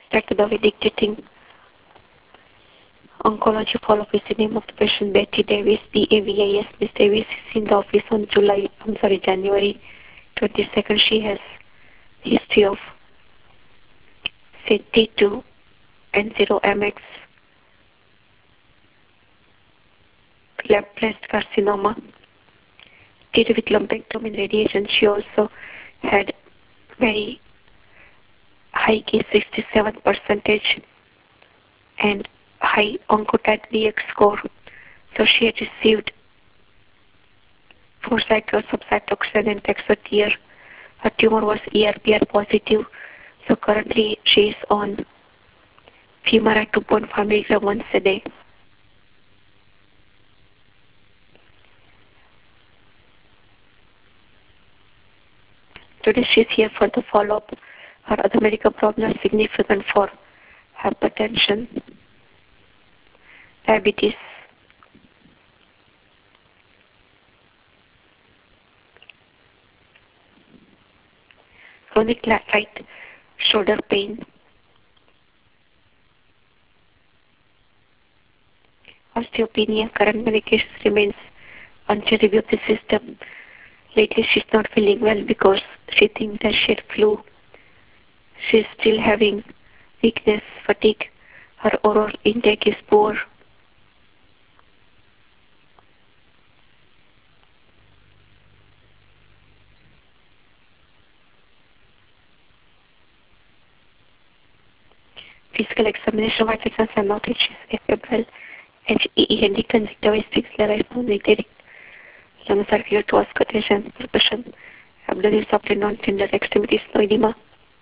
Dr. the dictating oncology follow-up is the name of the patient Betty Davis, DAVIS. Miss Davis is in the office on January 22nd. She has history of say T2 and 0MX left breast carcinoma. Treated with lumpectomy and radiation. She also had very high case 67% and high Oncotype DX score. So she had received 4 cycles of Cytoxan and Taxotere. Her tumor was ERPR positive. So currently she is on Femara 2.5 mg once a day. Today she is here for the follow-up. Her other medical problems are significant for hypertension, diabetes, chronic right shoulder pain, osteopenia. Current medication remains until review of the system. Lately she's not feeling well because she thinks that she had flu. She's still having weakness, fatigue. Her oral intake is poor. Physical examination of vital signs are not H is febrile, HEE and conjunctivitis, sclera is non-neglected. Lungs are clear to auscultation, percussion, abdomen is soft and non-tender, extremities no edema.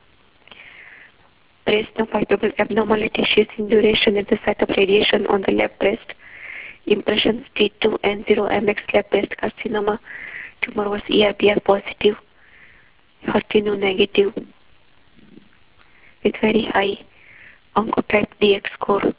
Breast no palpable abnormality, she is in duration at the site of radiation on the left breast. Impressions T2 and 0MX left breast carcinoma. Tumor was ERPR positive, HER2 negative, with very high Oncotype DX score.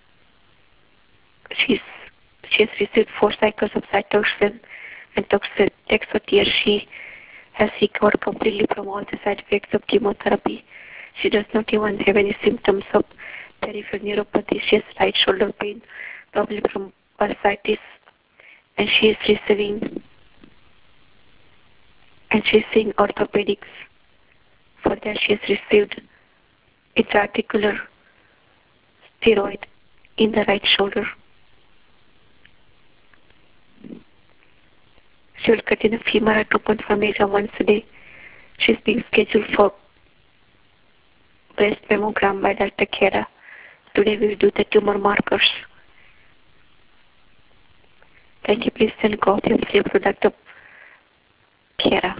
She has received 4 cycles of Cytoxan and Taxotere. She has recovered completely from all the side effects of chemotherapy. She does not even have any symptoms of peripheral neuropathy. She has right shoulder pain, probably from bursitis, and she is seeing orthopedics. For that, she has received intraarticular steroid in the right shoulder. She will cut in a Femara 2.5 mg once a day. She is being scheduled for breast mammogram by Dr. Khera. Today we will do the tumor markers. Can you please send copy of the product of Khera?